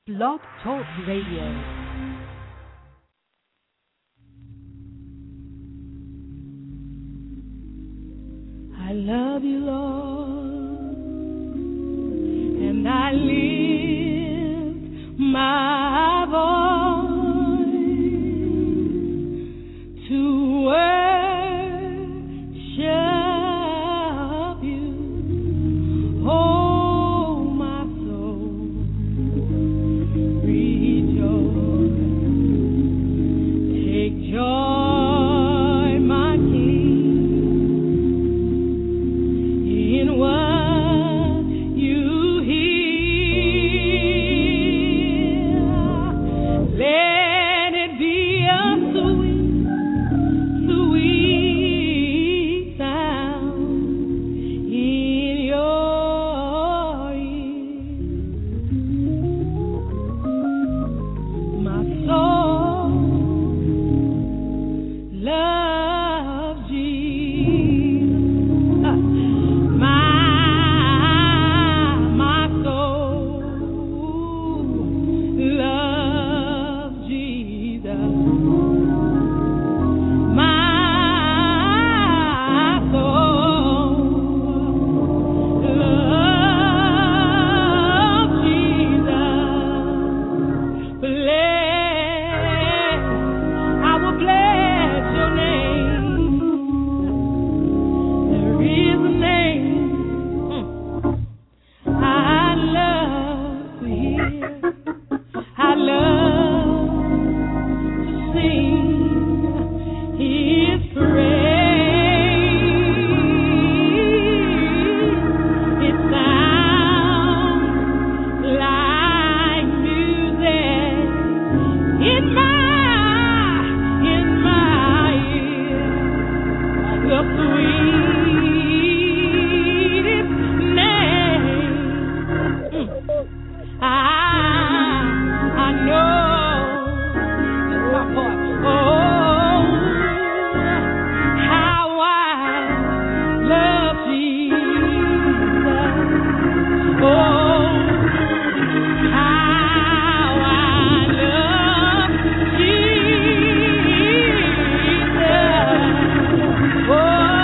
Blog Talk Radio. I love you, Lord, and I lift my voice to worship you. Oh, my soul, rejoice. Take joy, my King, in what you hear. Let it be a sweet, sweet sound in your ear. My soul loves Jesus. My soul loves Jesus. My soul loves Jesus. Bless, I will bless your name. There is a name I love to hear. I love to sing His praise. It sounds like music in my ear. The sweetest name I know. That's my part. Oh, how I love Jesus. Oh, how I love Jesus. Oh,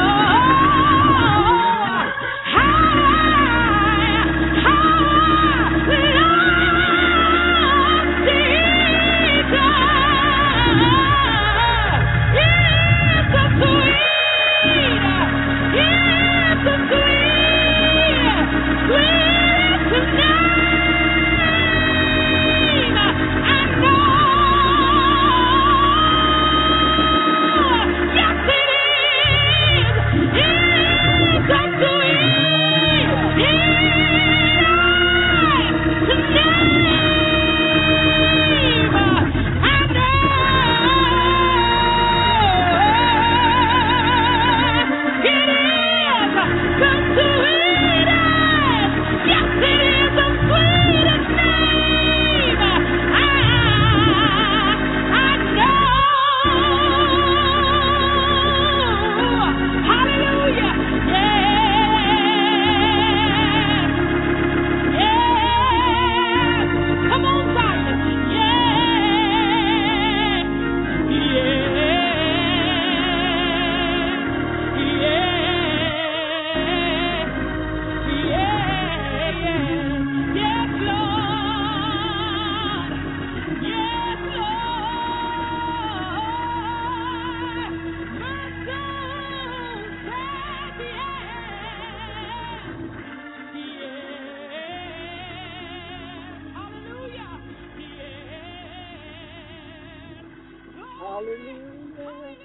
Hallelujah.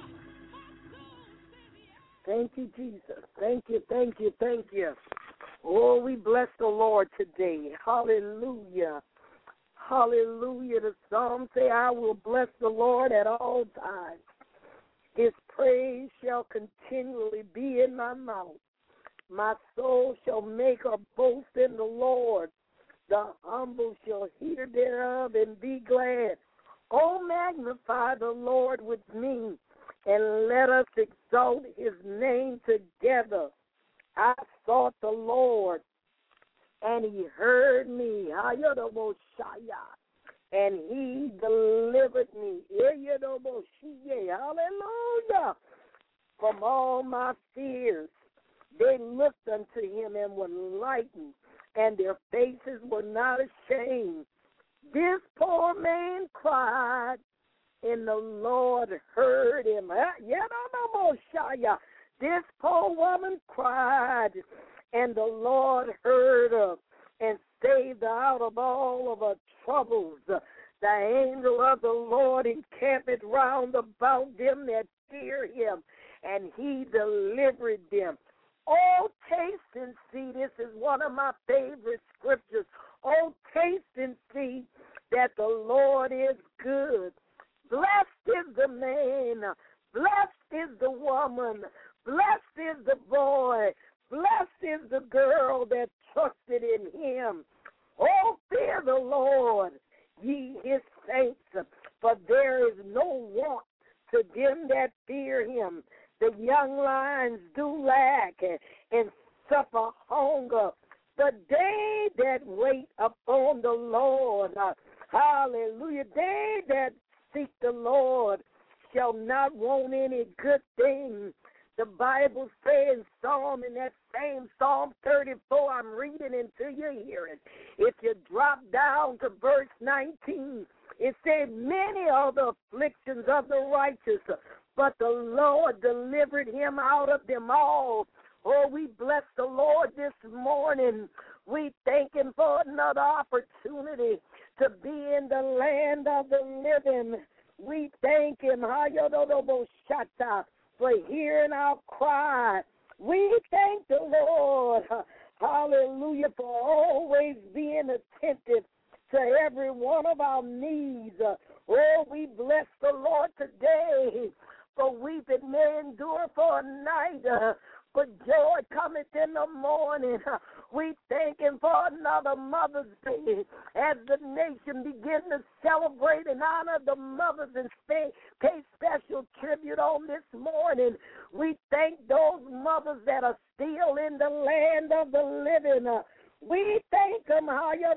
Thank you, Jesus. Thank you, thank you, thank you. Oh, we bless the Lord today. Hallelujah. Hallelujah. The Psalm say, I will bless the Lord at all times. His praise shall continually be in my mouth. My soul shall make a boast in the Lord. The humble shall hear thereof and be glad. Oh, magnify the Lord with me, and let us exalt his name together. I sought the Lord, and he heard me. Hayodoboshaya. And he delivered me. Hallelujah. From all my fears. They looked unto him and were lightened, and their faces were not ashamed. This poor man cried, and the Lord heard him. This poor woman cried, and the Lord heard her and saved her out of all of her troubles. The angel of the Lord encampeth round about them that fear him, and he delivered them. Oh, taste and see. This is one of my favorite scriptures. Oh, taste and see that the Lord is good. Blessed is the man. Blessed is the woman. Blessed is the boy. Blessed is the girl that trusted in him. Oh, fear the Lord, ye his saints, for there is no want to them that fear him. The young lions do lack and suffer hunger, but they that wait upon the Lord, hallelujah, they that seek the Lord shall not want any good thing. The Bible says in that same Psalm 34, I'm reading into your hearing. If you drop down to verse 19, it says, many are the afflictions of the righteous, but the Lord delivered him out of them all. Oh, we bless the Lord this morning. We thank him for another opportunity to be in the land of the living. We thank him, for hearing our cry. We thank the Lord, hallelujah, for always being attentive to every one of our needs. Oh, we bless the Lord today, for weeping may endure for a night, but joy cometh in the morning. We thank him for another Mother's Day as the nation begins to celebrate and honor the mothers and pay special tribute on this morning. We thank those mothers that are still in the land of the living. We thank them.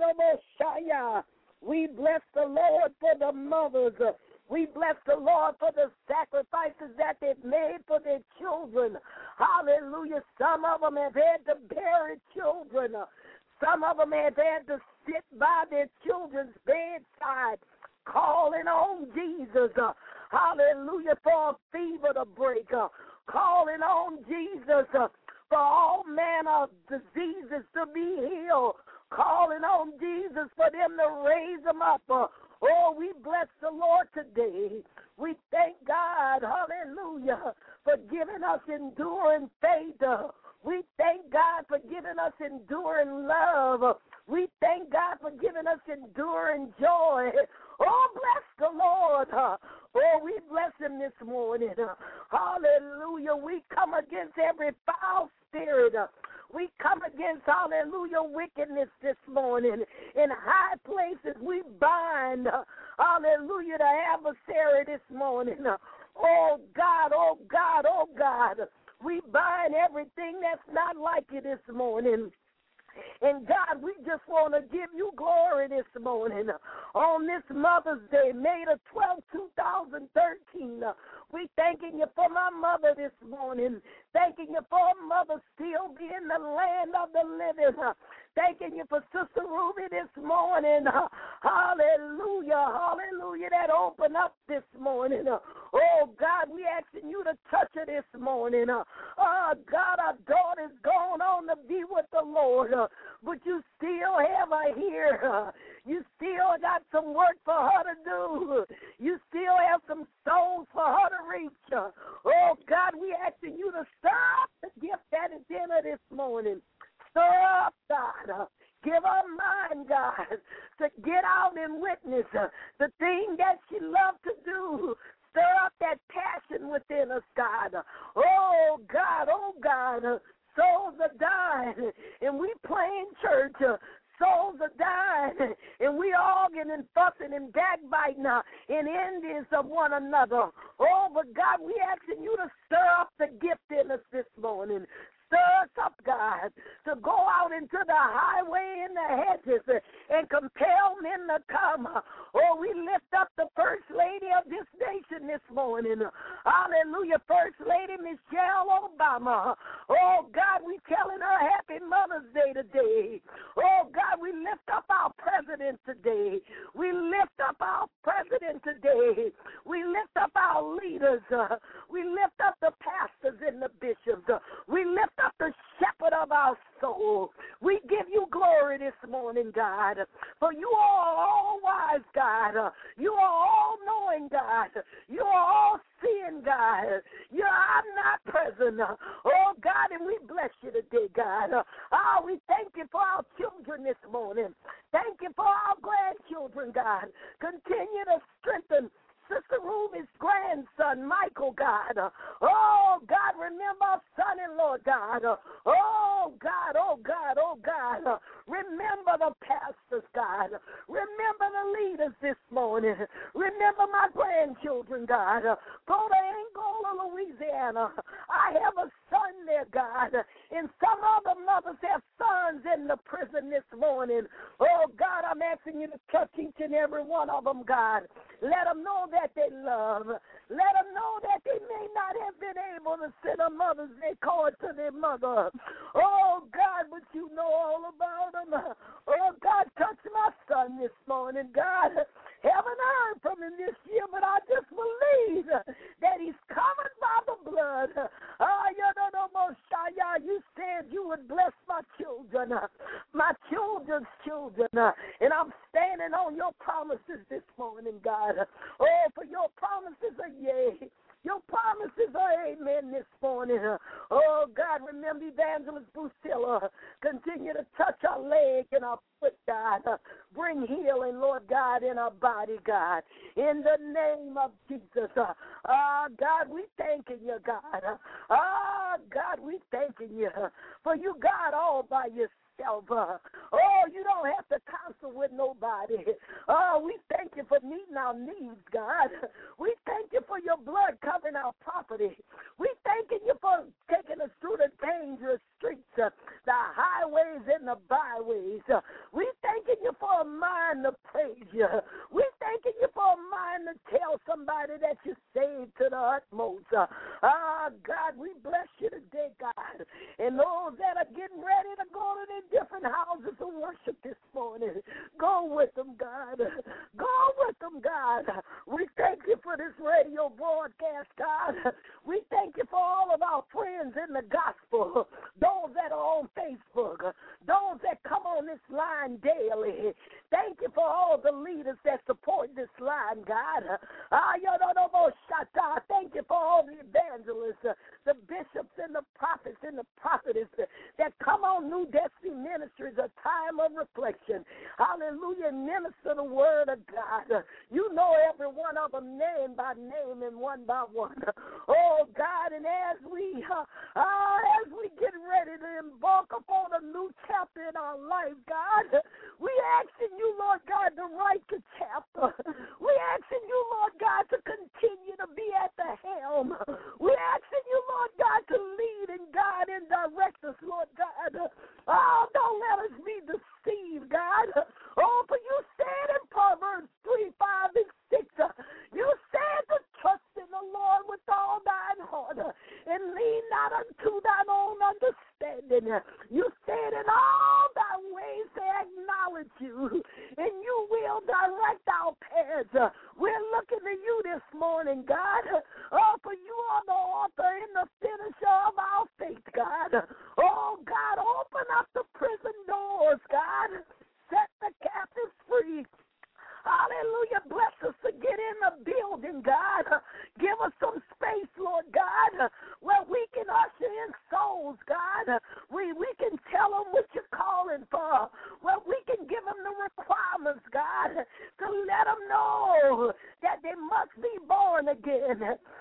We bless the Lord for the mothers. We bless the Lord for the sacrifices that they've made for their children. Hallelujah. Some of them have had to bury children. Some of them have had to sit by their children's bedside calling on Jesus. Hallelujah. For a fever to break. Calling on Jesus for all manner of diseases to be healed. Calling on Jesus for them to raise them up. Oh, we bless the Lord today. We thank God, hallelujah, for giving us enduring faith. We thank God for giving us enduring love. We thank God for giving us enduring joy. Oh, bless the Lord. Oh, we bless him this morning. Hallelujah. We come against every foul spirit. We come against, hallelujah, wickedness this morning. In high places, we bind, hallelujah, the adversary this morning. Oh, God, oh, God, oh, God. We bind everything that's not like you this morning. And, God, we just want to give you glory this morning. On this Mother's Day, May the 12th, 2013, we thanking you for my mother this morning. Thanking you for mother still being in the land of the living. Thanking you for Sister Ruby this morning. Hallelujah, hallelujah, that opened up this morning. Oh, God, we asking you to touch her this morning. Oh, God, our daughter's gone on to be with the Lord. But you still have her here. You still got some work for her to do. You still have some souls for her to reach. Oh, God, we asking you to stir up the gift that is in her this morning. Stir up, God. Give her mind, God, to get out and witness the thing that she loves to do. Stir up that passion within us, God. Oh, God, oh, God. Souls are dying, and we playing church. Souls are dying, and we arguing and fussing and backbiting and envious of one another. Oh, but God, we asking you to stir up the gift in us this morning. Stir us up, God, to go out into the highway and the hedges and compel men to come. Oh, we lift up the First Lady of this nation this morning. Hallelujah, First Lady Michelle Obama. Oh, God, we telling her happy Mother's Day today. Oh, God, we lift up our president today. We lift up our president today. We lift up our leaders. We lift up the pastors and the bishops. We lift up the shepherd of our soul. We give you glory this morning, God, for you are all wise, God. You are all knowing, God. You are all seeing, God. You are not present. Oh, God, and we bless you today, God. We thank you for our children this morning. Thank you for our grandchildren, God. Continue to strengthen Sister Ruby's grandson, Michael, God. Oh, God, remember our son-in-law, God. Oh, God, oh, God, oh, God. Remember the pastors, God. Remember the leaders this morning. Remember my grandchildren, God. Go to Angola, Louisiana. I have a son there, God. And some other mothers have sons in the prison this morning. Oh, God, I'm asking you to touch each and every one of them, God. Let them know that they love. Let them know that they may not have been able to send a Mother's Day card to their mother. Oh, God, but you know all about them. Oh, God, touch my son this morning, God. Haven't heard from him this year, but I just believe that he's covered by the blood. You said you would bless my children, my children's children, and I'm standing on your promises this morning, God. Oh, for your promises are yea. Your promises are amen this morning. Oh, God, remember Evangelist Busilla. Continue to touch our leg and our foot, God. Bring healing, Lord God, in our body, God. In the name of Jesus. God, we thanking you, God. God, we thanking you. For you, God, all by yourself. Oh, you don't have to counsel with nobody. Oh, we thank you for meeting our needs, God. We thank you for your blood covering our property. We thanking you for taking us through the dangerous streets, the highways and the byways. We thanking you for a mind to praise you. We thanking you for a mind to tell somebody that you saved to the utmost. God, we bless you today, God. And those that are getting ready to go to the different houses of worship this morning, go with them, God. Go with them, God. We thank you for this radio broadcast, God. We thank you for all of our friends in the gospel, those that are on Facebook, those that come on this line daily. Thank you for all the leaders that support this line, God. Thank you for all the evangelists, the bishops and the prophets and the prophetess that come on New Destiny Ministries, a time of reflection. Hallelujah. Minister the word of God. You know every one of them name by name and one by one. Oh, God, and as we get ready to embark upon a new chapter in our life, God, we asking you, Lord God, to write the chapter. We asking you, Lord God, to continue to be at the helm. We asking you, Lord God, to lead and guide and direct us, Lord God. Oh, don't let us be deceived, God. Oh, for you said in Proverbs 3, 5, and 6, you said to trust in the Lord with all thine heart and lean not unto thine own understanding. You said in all thy ways to acknowledge you, and you will direct our paths. We're looking to you this morning, God. Oh, for you are the author and the finisher of our faith, God. Oh, God, open up the prison doors, God. Set the captives free. Hallelujah. Bless us to get in the building, God. Give us some space, Lord God, where we can usher in souls, God. We can tell them what you're calling for. Where we can give them the requirements, God, to let them know that they must be born again.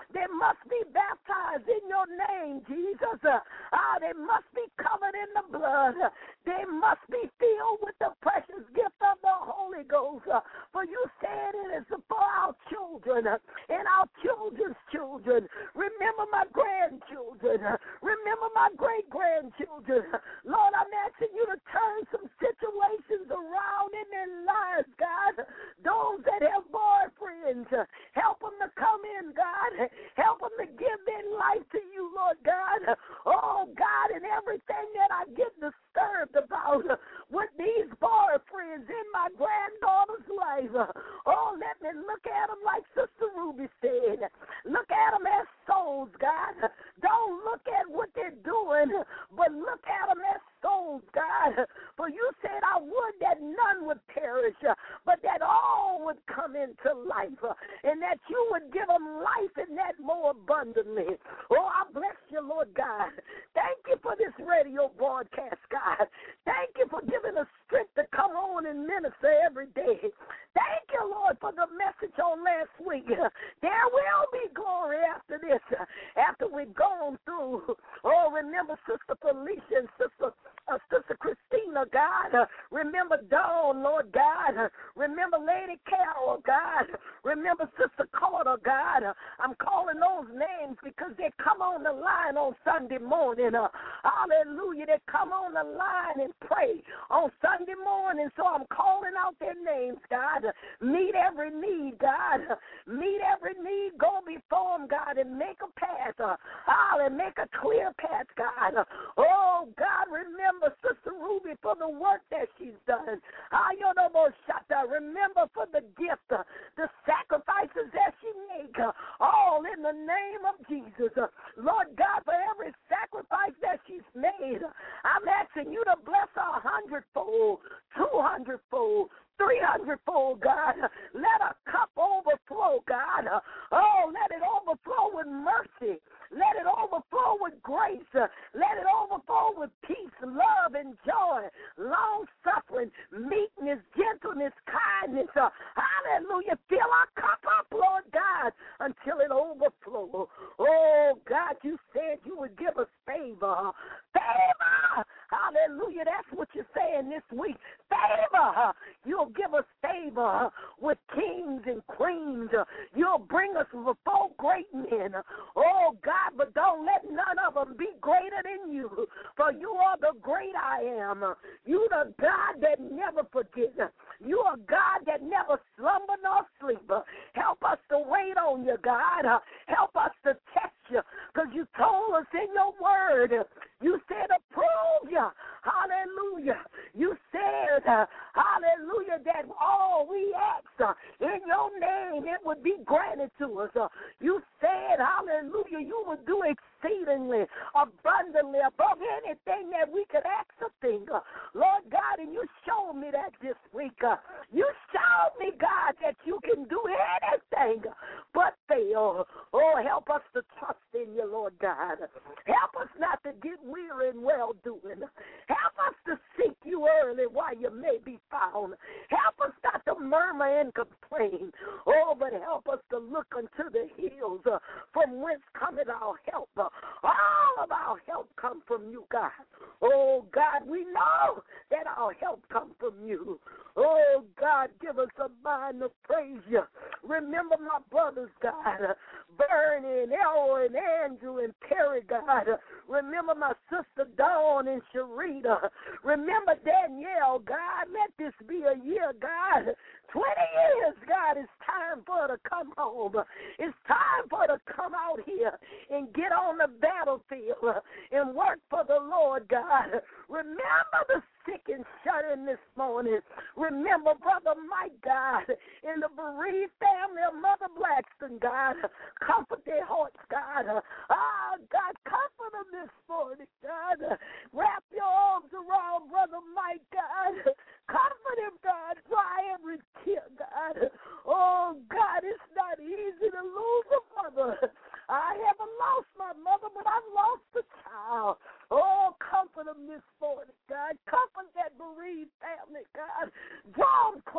They must be baptized in your name, Jesus. They must be covered in the blood. They must be filled with the precious gift of the Holy Ghost. For you said it is for our children and our children's children. Remember my grandchildren. Remember my great-grandchildren. Lord, I'm asking you to turn some situations around in their lives, God. Those that have boyfriends, help them to come in, God. Help them to give their life to you, Lord God. Oh, God, and everything that I get disturbed about with these boyfriends in my granddaughter's life. Oh, let me look at them like Sister Ruby said. Look at them as souls, God. Don't look at what they're doing, but look at them as souls, God. For you said, I would that none would perish, but that all would come into life, and that you would give them life in that more abundantly. Oh, I bless you, Lord God. Thank you for this radio broadcast, God. Thank you for giving us strength to come on and minister every day. Thank you, Lord, for the message on last week. There will be glory after this, after we've gone through. Oh, remember Sister Felicia and Sister Christina, God. Remember Dawn, Lord God. Remember Lady Carol, God. Remember Sister Carter, God. I'm calling those names because they come on the line on Sunday morning. Hallelujah. They come on the line and pray on Sunday morning. So I'm calling out their names, God. Meet every need, God. Meet every need. Go before them, God, and make a path. And make a clear path, God. Oh, God, remember Sister Ruby for the work that she's done. Remember for the gift, the sacrifices that she make, all in the name of Jesus. Lord God, for every sacrifice that she's made, I'm asking you to bless her 100-fold, 200-fold, 300-fold, God. Let her cup overflow, God. Oh, let it overflow with mercy. Let it overflow with grace. Let it overflow with peace, love, and joy, long-suffering, meekness, gentleness, kindness. Hallelujah. Fill our cup up, Lord God, until it overflows. Oh, God, you said you would give us favor. Favor. Hallelujah. That's what you're saying this week. Favor. You'll give us favor with kings and queens. You'll bring us before great men. Oh, God, but don't let none of them be greater than you. For you are the great I am. You the God that never forgets. You are God that never slumber nor sleep. Help us to wait on you, God. Help us to test you, because you told us in your word. You said approve you. Hallelujah. You said, hallelujah, that all we ask in your name, it would be granted to us. You said, hallelujah, you would do exceedingly, abundantly, above anything that we could ask or think. Lord God, and you showed me that this week. You showed me, God, that you can do anything but fail. Oh, help us to trust in you, Lord God. Help us not to get weary in well-doing. Help us to seek you early while you may be found. Help us not to murmur and complain. Oh, but help us to look unto the hills from whence cometh our help. All of our help come from you, God. Oh, God, we know that our help comes from you. Oh, God, give us a mind to praise you. Remember my brothers, God, Bernie and Errol and Andrew and Terry, God. Remember my sister Dawn and Sharita. Remember Danielle, God. Let this be a year, God. 20 years, God. It's time for her to come home. It's time for her to come out here and get on the battlefield and work for the Lord, God. Remember the sick and shut in this morning. Remember Brother Mike, God, and the bereaved family of Mother Blackston, God. Comfort their hearts, God. God, comfort them this morning, God. Wrap your arms around Brother Mike, God. Comfort him, God. Dry every tear, God. Oh, God, it's not easy to lose a mother. I haven't lost my mother, but I've lost a child. Oh, comfort them this morning, God. Comfort that bereaved family, God. Draw them closer to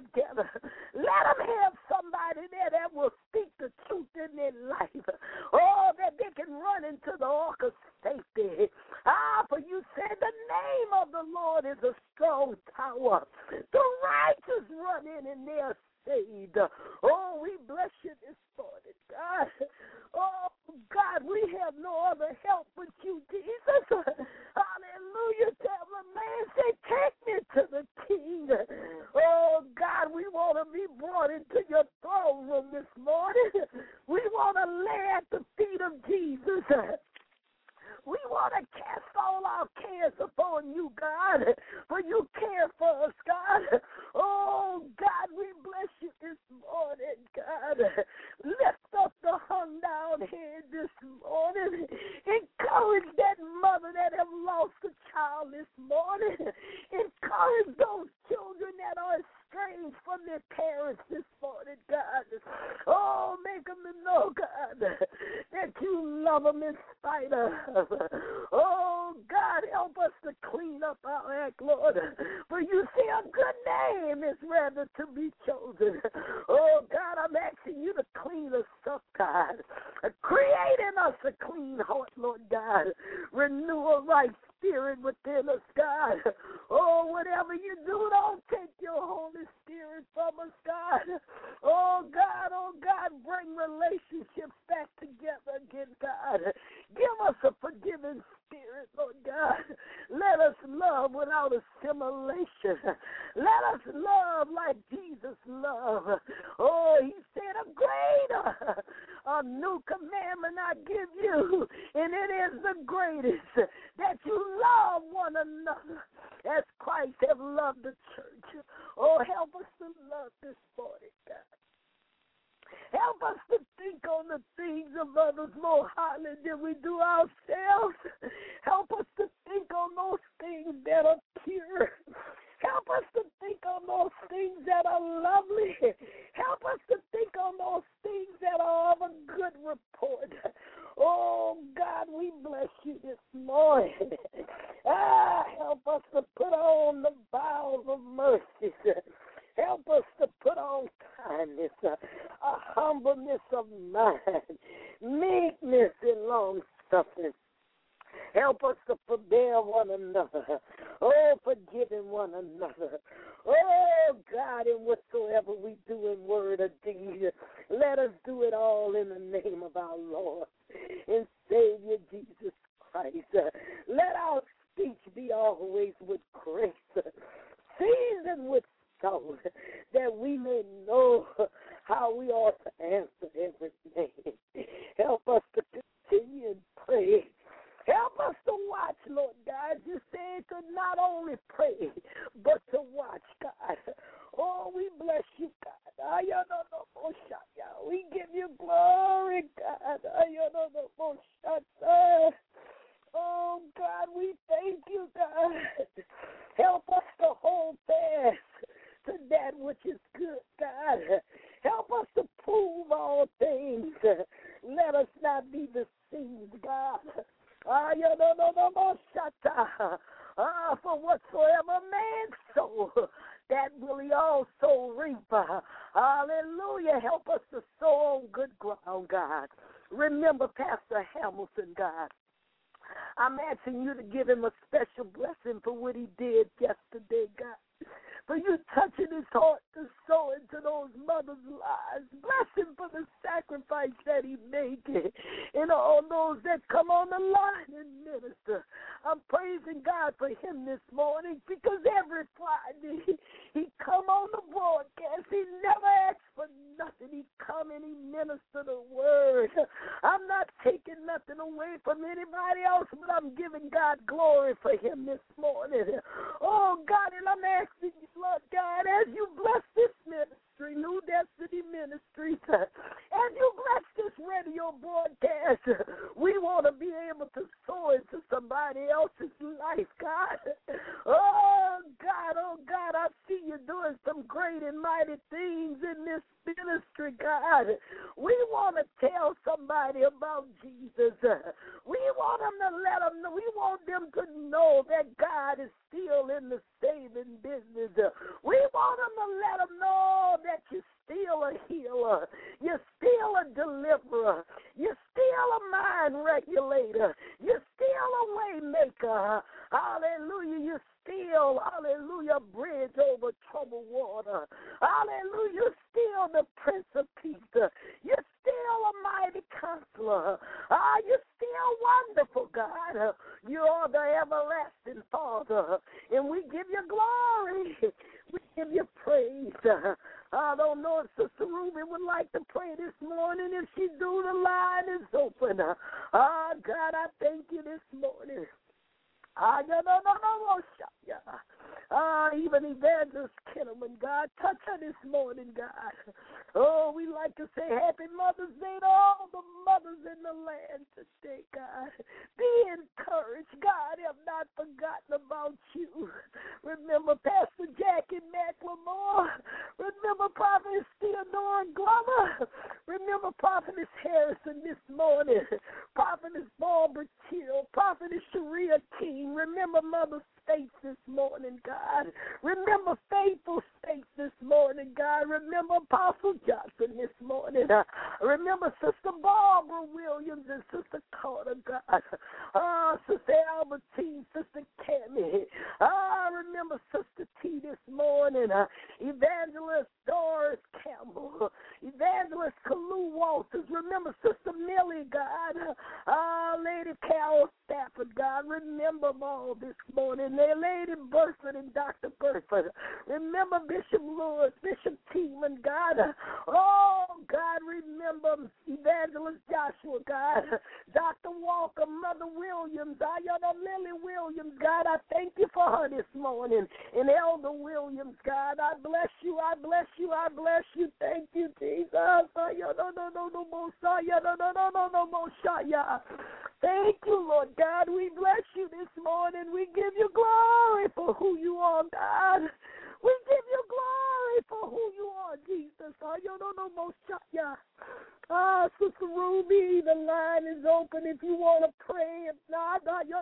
together. Let them have somebody there that will speak the truth in their life. Oh, that they can run into the ark of safety. For you said the name of the Lord is a strong tower. The righteous run in and they are saved. Oh, we bless you this morning, God. Oh, God, we have no other help but you, Jesus. Hallelujah. Tell the man, say, take me to the King. Oh, God, we want to be brought into your throne room this morning. We want to lay at the feet of Jesus. We want to cast all our cares upon you, God, for you care for us, God. Oh, God, we bless you this morning, God. Lift up the hung down head this morning. Encourage that mother that have lost a child this morning. Encourage those children that are estranged from their parents this morning, God. Oh, make them to know, God, that you love them in spite of. Oh, God, help us to clean up our act, Lord. For you see, a good name is rather to be chosen. Oh, God, I'm asking you to clean us up, God. Create in us a clean heart, Lord God. Renew a right spirit within us, God. Oh, whatever you do, don't take your Holy Spirit from us, God. Oh, God, bring relationships back together again, God. Give us a forgiving spirit, Lord God. Let us love without assimilation. Let us love like Jesus loved. Oh, he said, a new commandment I give you, and it is the greatest, that you love one another as Christ have loved the church. Oh, help us to love this morning, God. Help us to think on the things of others more highly than we do ourselves. Help us to think on those things that are pure. Help us to think on those things that are lovely. Help us to think on those things that are of a good report. Oh, God, we bless you this morning. Help us to put on the bowels of mercy. Help us to put on kindness, a humbleness of mind, meekness and long-suffering. Help us to forbear one another. Oh, forgiving one another. Oh, God, in whatsoever we do in word or deed, let us do it all in the name of our Lord and Savior Jesus Christ. Let our speech be always with grace, seasoned with salt, that we may know how we ought to answer everything. Help us to continue and pray. Help us to watch, Lord God. You said to not only pray, but to watch, God. Oh, we bless you, God. We give you glory, God. Oh, God, we thank you, God. Help us to hold fast to that which is good, God. Help us to prove all things. Let us not be deceived, God. For whatsoever man sow, that will he also reap. Hallelujah. Help us to sow on good ground, God. Remember Pastor Hamilton, God. I'm asking you to give him a special blessing for what he did yesterday, God. For you touching his heart to sow into those mothers' lives. Bless him for the sacrifice that he made. And all those that come on the line and minister. I'm praising God for him this morning because every Friday he come on the broadcast. He never asks for nothing. He come and he minister the word. I'm not taking nothing away from anybody else, but I'm giving God glory for him this morning. Oh, God, and I'm asking you, Lord God, as you bless this ministry, New Destiny Ministries, as you bless this radio broadcast, we want to be able to sow into somebody else's life, God. Oh, God, I see you doing some great and doing mighty things in this ministry, God. We want to tell somebody about Jesus. We want them to let them know. We want them to know that God is still in the saving business. We want them to let them know that you're still a healer. You're still a deliverer. You're still a mind regulator. You're still a way maker. Hallelujah. You're still, hallelujah, bridge over troubled water. Hallelujah. You're still the Prince of Peace. You're still a mighty counselor. You're still wonderful, God. You are the everlasting Father. And we give you glory. We give you praise. I don't know if Sister Ruby would like to pray this morning. If she do, the line is open. God, I thank you this morning. Even Evangelist Kinnaman, God, touch her this morning, God. Oh, we like to say Happy Mother's Day to all the mothers in the land today, God. Be encouraged. God, have not forgotten about you. Remember Pastor Jackie McLemore. Remember Prophetess Theodora Glover. Remember Prophetess Harrison this morning. Prophetess Barbara Chill. Prophetess Sharia King. Remember Mother States this morning, God. Remember Faithful States this morning, God. Remember Apostle Johnson this morning. Remember Sister Barbara Williams and Sister Carter, God. Sister Albertine, Sister Cammy. Remember Sister T this morning. Evangelist Doris Campbell. Evangelist Kalu Walters. Remember Sister Millie, God. Lady Carol Stafford, God. Remember them all this morning. Lady Burford and Dr. Burford. Remember Bishop Lewis, Bishop Tiemann, God. Oh, God, remember Evangelist Joshua, God. Dr. Walker, Mother Williams, Ayana Lily Williams, God. I thank you for her this morning. And Elder Williams, God. I bless you, I bless you, I bless you. Thank you, Jesus. Thank you, Lord God. We bless you this morning. We give you glory for who you are, God. We give you glory for who you are, Jesus. Sister Ruby, the line is open if you want to pray. If not,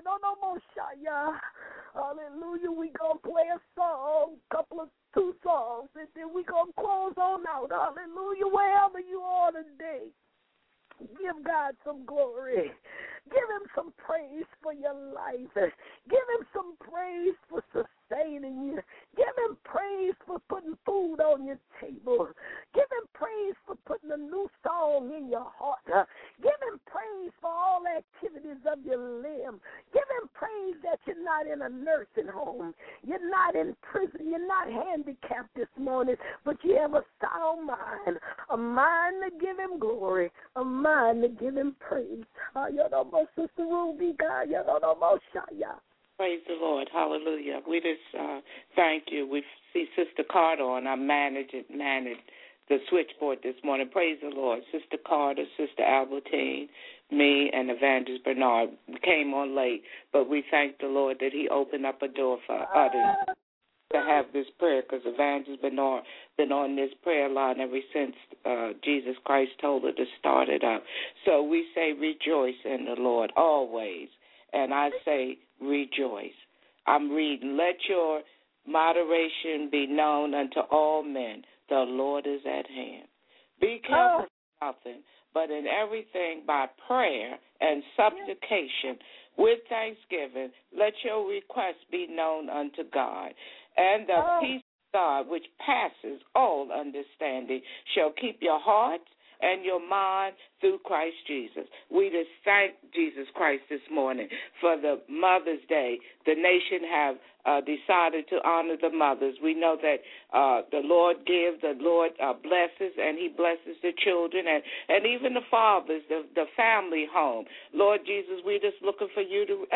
hallelujah. We going to play a song, two songs, and then we going to close on out. Hallelujah. Wherever you are today, give God some glory. Give him some praise for your life. Give him some praise for sustaining you. Give him praise for putting food on your table. Give him praise for putting a new song in your heart. Give him praise for all activities of your limb. Give him praise that you're not in a nursing home. You're not in prison. You're not handicapped this morning, but you have a sound mind. A mind to give him glory. A mind to give him praise. Sister Ruby, God, praise the Lord. Hallelujah. We just thank you. We see Sister Carter on. I managed the switchboard this morning. Praise the Lord. Sister Carter, Sister Albertine, me, and Evangelist Bernard came on late, but we thank the Lord that he opened up a door for others to have this prayer, because Evangelist Bernard been on this prayer line ever since Jesus Christ told her to start it up. So we say rejoice in the Lord always, and I say rejoice. I'm reading, let your moderation be known unto all men. The Lord is at hand. Be careful for nothing, but in everything by prayer and supplication with thanksgiving, let your requests be known unto God. And the peace of God, which passes all understanding, shall keep your hearts and your mind through Christ Jesus. We just thank Jesus Christ this morning for the Mother's Day. The nation have decided to honor the mothers. We know that the Lord gives, the Lord blesses, and he blesses the children and even the fathers, the family home. Lord Jesus, we just looking for you to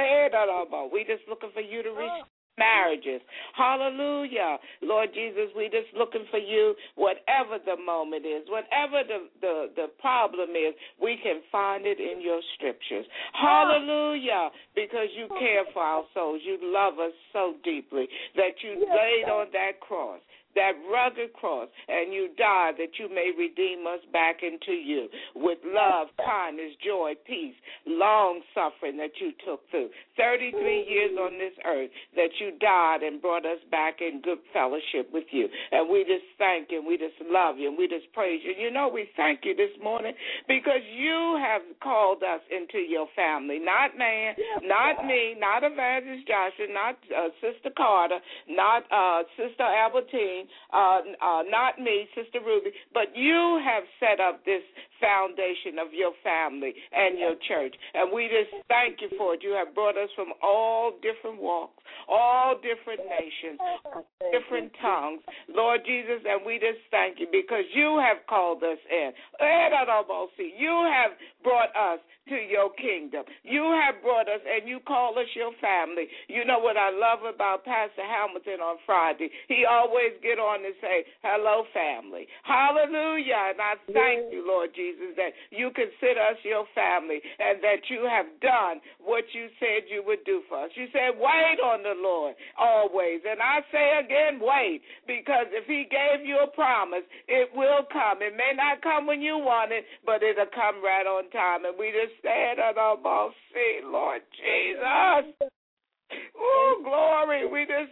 reach marriages. Hallelujah. Lord Jesus, we just looking for you, whatever the moment is, whatever the problem is, we can find it in your scriptures. Hallelujah. Because you care for our souls. You love us so deeply that you laid on that cross that rugged cross, and you died that you may redeem us back into you with love, kindness, joy, peace, long-suffering that you took through. 33 years on this earth that you died and brought us back in good fellowship with you. And we just thank you, and we just love you, and we just praise you. You know, we thank you this morning because you have called us into your family, not man, not me, not Evangelist Joshua, not Sister Carter, not Sister Albertine, not me, Sister Ruby, but you have set up this foundation of your family and your church. And we just thank you for it. You have brought us from all different walks, all different nations, different tongues, Lord Jesus, and we just thank you because you have called us in. You have brought us to your kingdom. You have brought us, and you call us your family. You know what I love about Pastor Hamilton on Friday? He always get on and say, hello, family. Hallelujah. And I thank you, Lord Jesus, that you consider us your family and that you have done what you said you would do for us. You said, wait on the Lord always. And I say again, wait, because if he gave you a promise, it will come. It may not come when you want it, but it'll come right on time. And we just stand on our mercy, Lord Jesus. Oh, glory. We just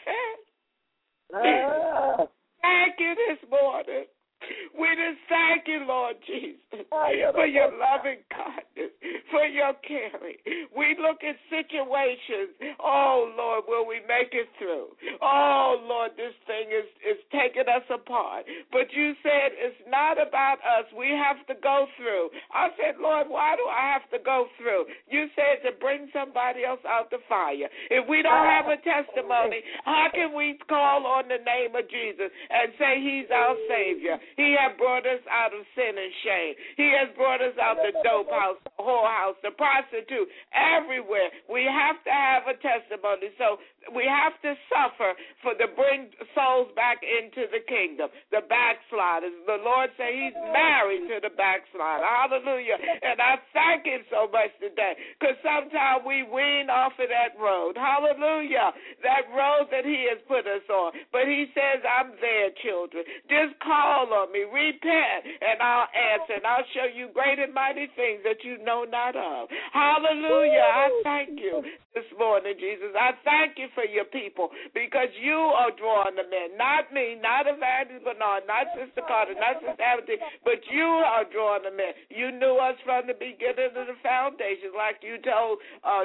thank you this morning. We just thank you, Lord Jesus, for your loving kindness, for your caring. We look at situations, oh, Lord, will we make it through? Oh, Lord, this thing is taking us apart. But you said it's not about us. We have to go through. I said, Lord, why do I have to go through? You said to bring somebody else out the fire. If we don't have a testimony, how can we call on the name of Jesus and say he's our Savior? He has brought us out of sin and shame. He has brought us out the dope house, the whorehouse, the prostitute, everywhere. We have to have a testimony. So we have to suffer to bring souls back into the kingdom, the backsliders. The Lord said he's married to the backslider. Hallelujah. And I thank him so much today because sometimes we wean off of that road. Hallelujah. That road that he has put us on. But he says, I'm there, children. Just call on me, repent, and I'll answer, and I'll show you great and mighty things that you know not of. Hallelujah. I thank you this morning, Jesus. I thank you for your people because you are drawing them in. Not me, not Evangelist Bernard, not Sister Carter, not Sister Aberdeen, but you are drawing them in. You knew us from the beginning of the foundation, like you told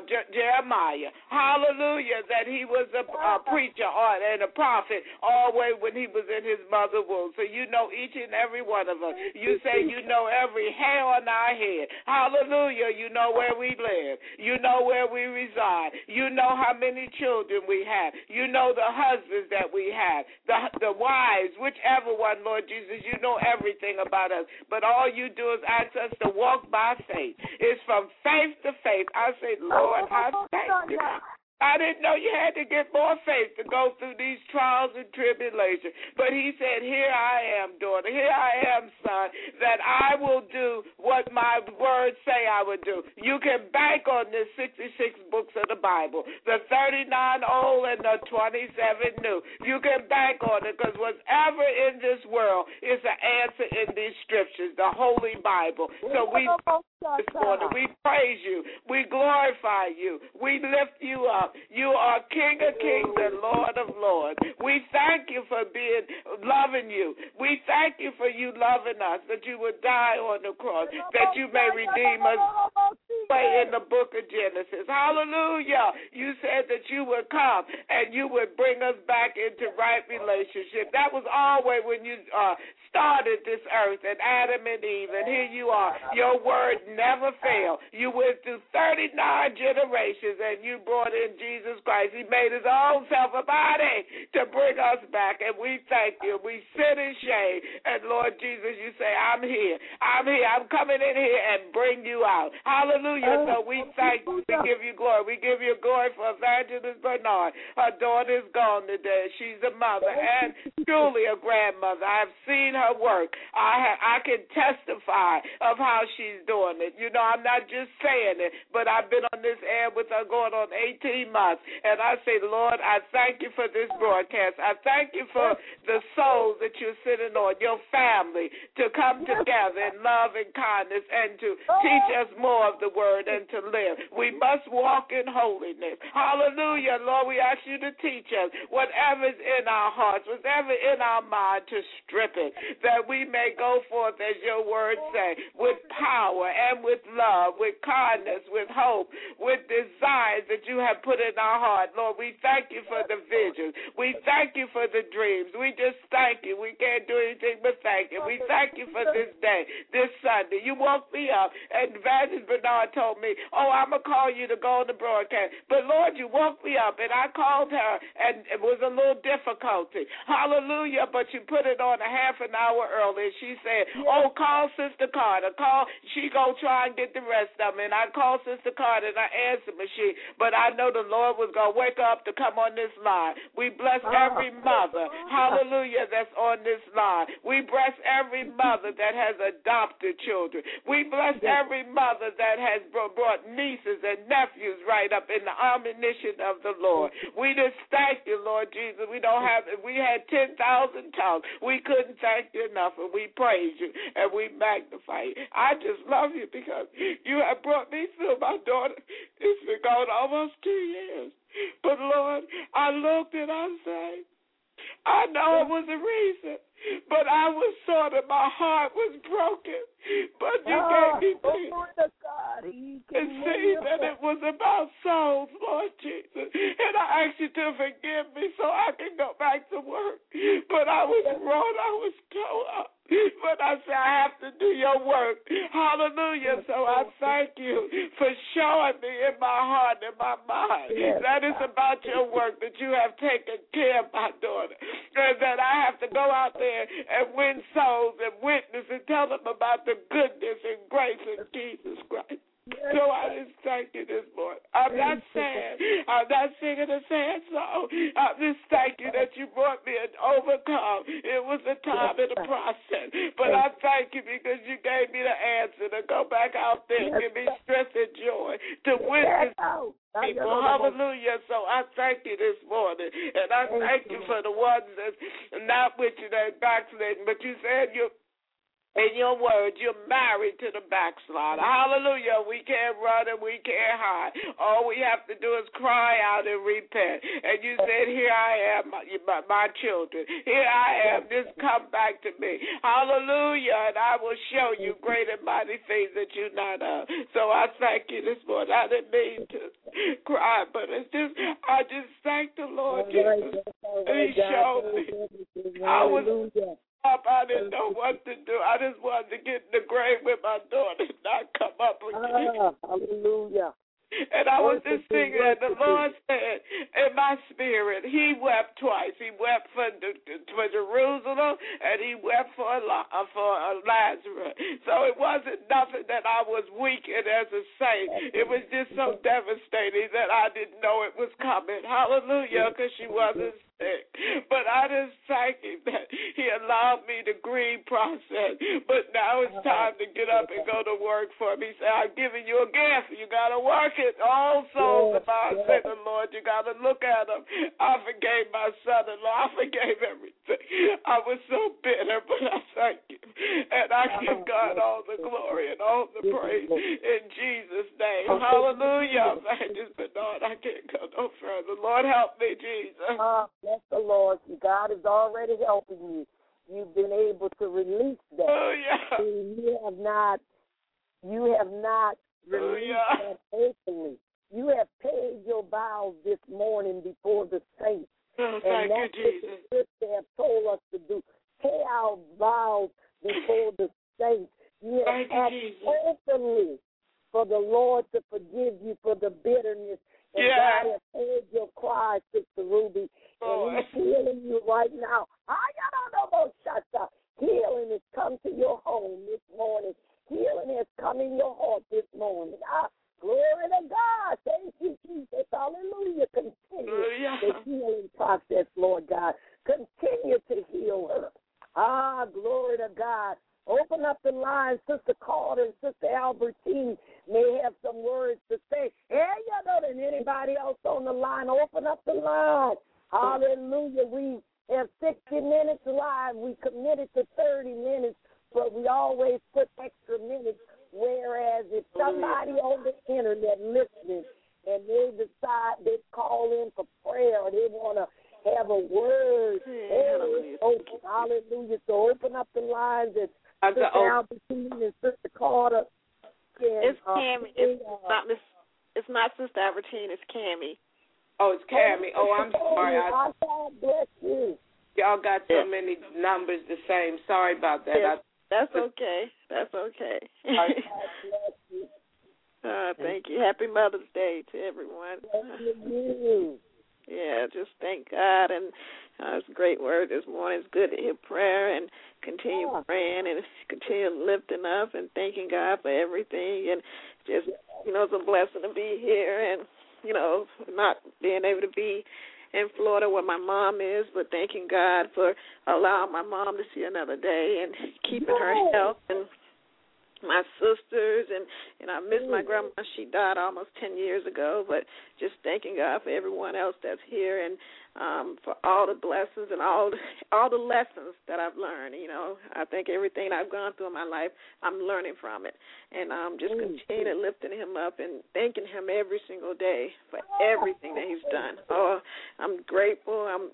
Jeremiah. Hallelujah, that he was a preacher and a prophet always when he was in his mother's womb. So you know each and every one of us. You say you know every hair on our head. Hallelujah. You know where we live. You know where we reside. You know how many children we have. You know the husbands that we have, the wives, whichever one, Lord Jesus. You know everything about us. But all you do is ask us to walk by faith. It's from faith to faith. I say, Lord, I thank you. I didn't know you had to get more faith to go through these trials and tribulations. But he said, here I am, daughter. Here I am, son, that I will do what my words say I would do. You can bank on this 66 books of the Bible, the 39 old and the 27 new. You can bank on it because whatever in this world is an answer in these scriptures, the Holy Bible. So we this morning, we praise you. We glorify you. We lift you up. You are King of kings and Lord of lords. We thank you for loving you. We thank you for you loving us, that you would die on the cross, that you may redeem us in the book of Genesis. Hallelujah. You said that you would come and you would bring us back into right relationship. That was always when you started this earth and Adam and Eve, and here you are. Your word never failed. You went through 39 generations and you brought in Jesus Christ. He made his own self a body to bring us back, and we thank you. We sit in shame, and Lord Jesus, you say, I'm here. I'm here. I'm coming in here and bring you out. Hallelujah. Hallelujah. So we thank you. We give you glory. We give you glory for Evangelist Bernard. Her daughter is gone today. She's a mother and truly a grandmother. I've seen her work. I can testify of how she's doing it. You know, I'm not just saying it, but I've been on this air with her going on 18 months. And I say, Lord, I thank you for this broadcast. I thank you for the souls that you're sitting on, your family, to come together in love and kindness and to teach us more of the word and to live. We must walk in holiness. Hallelujah. Lord, we ask you to teach us whatever's in our hearts, whatever in our mind, to strip it, that we may go forth, as your word say, with power and with love, with kindness, with hope, with desires that you have put in our heart. Lord, we thank you for the visions. We thank you for the dreams. We just thank you. We can't do anything but thank you. We thank you for this day, this Sunday. You woke me up, and Evangelist Bernard told me, I'm going to call you to go on the broadcast. But, Lord, you woke me up, and I called her, and it was a little difficulty. Hallelujah, but you put it on a half an hour early. She said, call Sister Carter. She go try and get the rest of them. And I called Sister Carter, and I answered machine. But I know the Lord was going to wake up to come on this line. We bless every mother, hallelujah, that's on this line. We bless every mother that has adopted children. We bless every mother that has brought nieces and nephews right up in the admonition of the Lord. We just thank you, Lord Jesus. We had 10,000 tongues. We couldn't thank you enough, and we praise you, and we magnify you. I just love you because you have brought me through. My daughter, it's been going almost 2 years. But, Lord, I looked and I said, I know it was a reason, but I was sort of, my heart was broken. But you gave me peace. And see that it was about souls, Lord Jesus. And I ask you to forgive me so I can go back to work. But I was wrong. I was tore up. But I said, I have to do your work. Hallelujah. So I thank you for showing me in my heart and my mind that it's about your work, that you have taken care of my daughter, and that I have to go out there and win souls and witness and tell them about the goodness and grace of Jesus Christ. So I just thank you this morning. I'm not sad. I'm not singing a sad song. I just thank you that you brought me an overcome. It was a time and a process. But I thank you because you gave me the answer to go back out there and give me strength and joy to witness people. Hallelujah. So I thank you this morning. And I thank you for the ones that's not with you, that backsliding. But you said in your words, you're married to the backslider. Hallelujah. We can't run and we can't hide. All we have to do is cry out and repent. And you said, here I am, my children. Here I am. Just come back to me. Hallelujah. And I will show you great and mighty things that you not of. So I thank you this morning. I didn't mean to cry, but I just thank the Lord Jesus. And he showed me. I was up. I didn't know what to do. I just wanted to get in the grave with my daughter and not come up again. Hallelujah. And I was just thinking that the Lord said in my spirit, he wept twice. He wept for Jerusalem, and he wept for Lazarus. So it wasn't nothing that I was weakened as a saint. It was just so devastating that I didn't know it was coming. Hallelujah, because she wasn't sick. But I just thank him that he allowed me to grieve process. But now it's time to get up and go to work for him. He said, I'm giving you a gift. You got to work it. All souls of mine, say the Lord, you got to look at them. I forgave my son-in-law. I forgave everything. I was so bitter, but I thank you. And I give God all the glory and all the praise in Jesus' name. Hallelujah. Evangelist Bernard, I can't go no further. Lord, help me, Jesus. Bless the Lord. God is already helping you. You've been able to release that. Oh, yeah. You have not released that openly. You have paid your vows this morning before the saints. Oh, and that's what the scripture have told us to do. Pay our vows before the saints. You have asked openly for the Lord to forgive you for the bitterness. And God has heard your cry, Sister Ruby. And he's healing you right now. Healing has come to your home this morning. Healing has come in your heart this morning. God. Open up the line. Sister Carter and Sister Albertine may have some words to say. Hey, you know, than anybody else on the line. Open up the line. Hallelujah. We have 60 minutes live. We committed to 30 minutes, but we always put extra minutes. Whereas if somebody on the internet listening and they decide they call in for prayer or they want to have a word, hallelujah. So open up the lines. It's Sister Albertine and Sister Carter. It's Cammie. It's not Sister Albertine. It's Cammie. Oh, it's Cammie. Oh, I'm sorry. God bless you. Y'all got so many numbers the same. Sorry about that. Yes. That's okay. That's okay. Thank you. Happy Mother's Day to everyone. Thank you. Yeah, just thank God. And it's a great word this morning. It's good to hear prayer and continue praying and continue lifting up and thanking God for everything. And just, you know, it's a blessing to be here and, you know, not being able to be in Florida where my mom is, but thanking God for allowing my mom to see another day and keeping her health and my sisters, and I miss my grandma. She died almost 10 years ago, but just thanking God for everyone else that's here and for all the blessings and all the lessons that I've learned. You know, I think everything I've gone through in my life, I'm learning from it, and just continuing lifting him up and thanking him every single day for everything that he's done. Oh, I'm grateful. I'm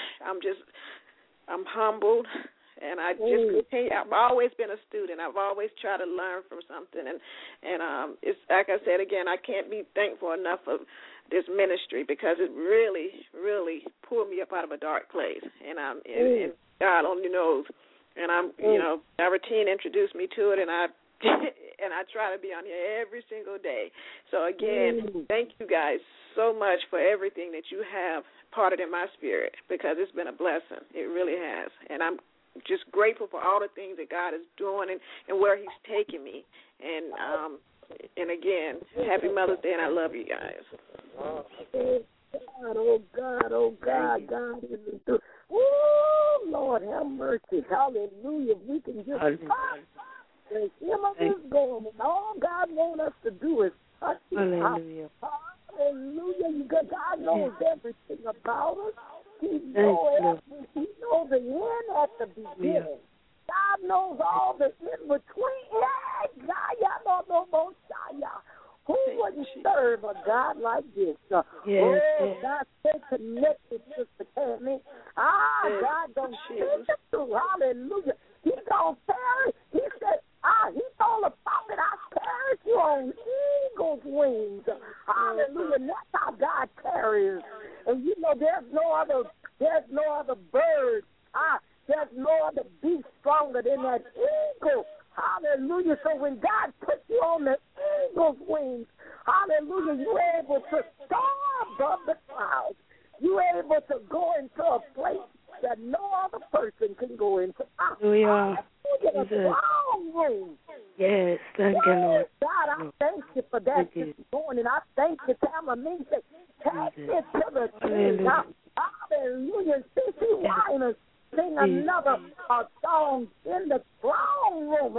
humbled. And I just continue. I've always been a student. I've always tried to learn from something. And it's like I said again, I can't be thankful enough of this ministry because it really, really pulled me up out of a dark place. And and God only knows. And you know, Albertine introduced me to it, and I try to be on here every single day. So again, thank you guys so much for everything that you have parted in my spirit because it's been a blessing. It really has. And I'm just grateful for all the things that God is doing and where he's taking me. And again, happy Mother's Day, and I love you guys. Oh, God, God is good. Woo, Lord, have mercy. Hallelujah. If we can just him of this going, and all God wants us to do is touch him. Hallelujah. Hallelujah. God knows everything about us. He knows the end at the beginning. God knows all the in between. Who wouldn't serve a God like this? God, stay connected, Sister Tammy. God don't see it through. Hallelujah. He don't perish. He said, he told the prophet, I perish you on eagle's wings. Hallelujah. And that's how God carries. And you know, there's no other bird. There's no other beast stronger than that eagle. Hallelujah. So when God puts you on the eagle's wings, hallelujah, you're able to soar above the clouds. You're able to go into a place that no other person can go into. Hallelujah. A strong room. Yes, thank you, Lord. God, I thank you for that this morning. I thank you, Tammy. Take it to the king. Hallelujah. C.C. Winers sing another song in the throne room.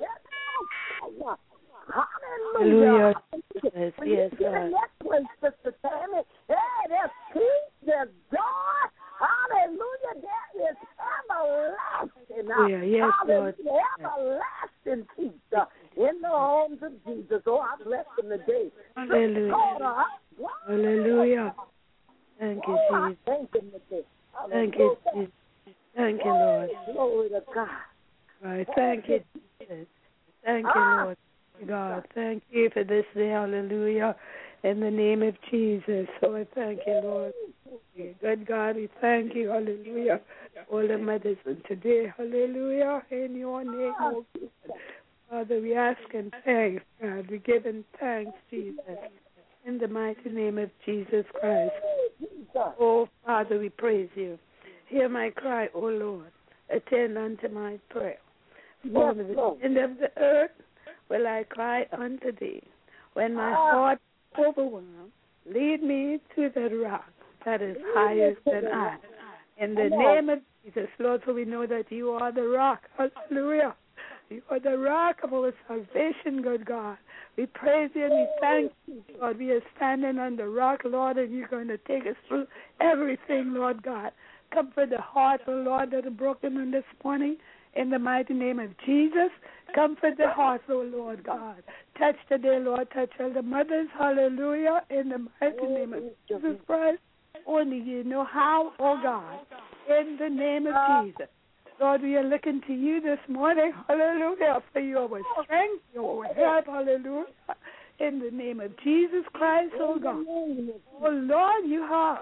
Hallelujah. Yes, when you get in that place, Sister Tammy, there's peace, there's joy. Hallelujah. There is everlasting. Yes, Lord. Everlasting peace in the homes of Jesus. Oh, I bless him today. Hallelujah. Hallelujah. Thank you, Jesus. Thank him today. Thank you, Jesus. Thank you, Lord. Glory to God. Right. Thank you, Jesus. Thank you, Lord. God, thank you for this day. Hallelujah. In the name of Jesus. So I thank you, Lord. Good God, we thank you. Hallelujah. All the medicine today. Hallelujah. In your name, oh God. Father, we ask and thanks, God. We give him thanks, Jesus. In the mighty name of Jesus Christ. Oh, Father, we praise you. Hear my cry, O Lord. Attend unto my prayer. From the end of the earth will I cry unto thee. When my heart is overwhelmed, lead me to the rock that is higher than I. In the name of Jesus, Lord, so we know that you are the rock. Hallelujah. You are the rock of our salvation, good God. We praise you and we thank you, Lord. We are standing on the rock, Lord, and you're going to take us through everything, Lord God. Comfort the hearts, oh Lord, that are broken on this morning. In the mighty name of Jesus, comfort the hearts, oh Lord God. Touch today, Lord. Touch all the mothers, hallelujah, in the mighty name of Jesus Christ. Only you know how, oh God, in the name of Jesus. Lord, we are looking to you this morning, hallelujah, for your strength, your help, hallelujah, in the name of Jesus Christ, oh God. Oh Lord, you are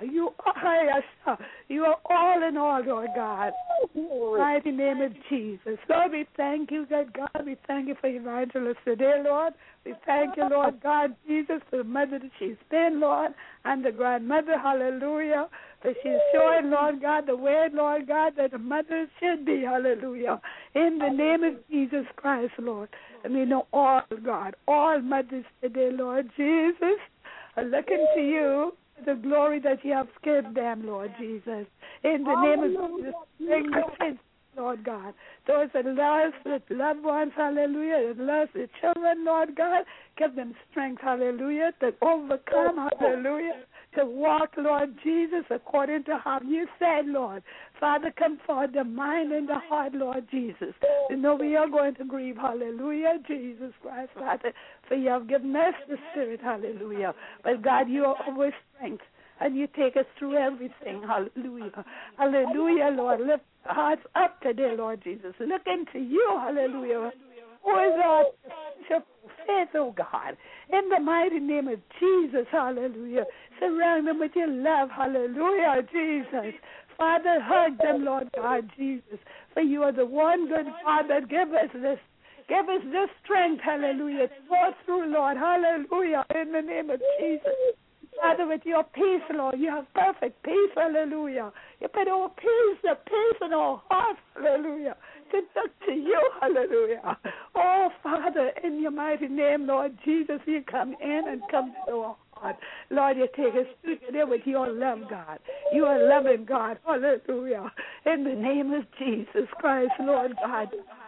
all in all, Lord God. Mighty name of Jesus. Lord, we thank you, good God. We thank you for Evangelist today, Lord. We thank you, Lord God, Jesus, for the mother that she's been, Lord, and the grandmother, hallelujah, that she's showing, Lord God, the way, Lord God, that the mother should be, hallelujah, in the name of Jesus Christ, Lord. And we know all, God, all mothers today, Lord Jesus, are looking to you, the glory that you have given them, Lord Jesus. In the name of Jesus, bring the kids, Lord God. Those that lost the loved ones, hallelujah, that lost the children, Lord God, give them strength, hallelujah, to overcome, hallelujah, to walk, Lord Jesus, according to how you said, Lord. Father, comfort the mind and the heart, Lord Jesus. You know we are going to grieve, hallelujah, Jesus Christ, Father, for you have given us the Spirit, hallelujah. But God, you are our strength, and you take us through everything, hallelujah. Hallelujah, Lord. Lift our hearts up today, Lord Jesus. Look into you, hallelujah. Who is our faith, oh God, in the mighty name of Jesus, hallelujah. Surround them with your love, hallelujah, Jesus. Father, hug them, Lord God, Jesus, for you are the one good Father. Give us this strength, hallelujah, to go through, Lord, hallelujah, in the name of Jesus. Father, with your peace, Lord, you have perfect peace, hallelujah. You put our peace, the peace in our hearts, hallelujah, to look to you, hallelujah. Oh, Father, in your mighty name, Lord Jesus, you come in and come to our heart. Lord, you take us through today with your love, God. You are loving, God, hallelujah. In the name of Jesus Christ, Lord God.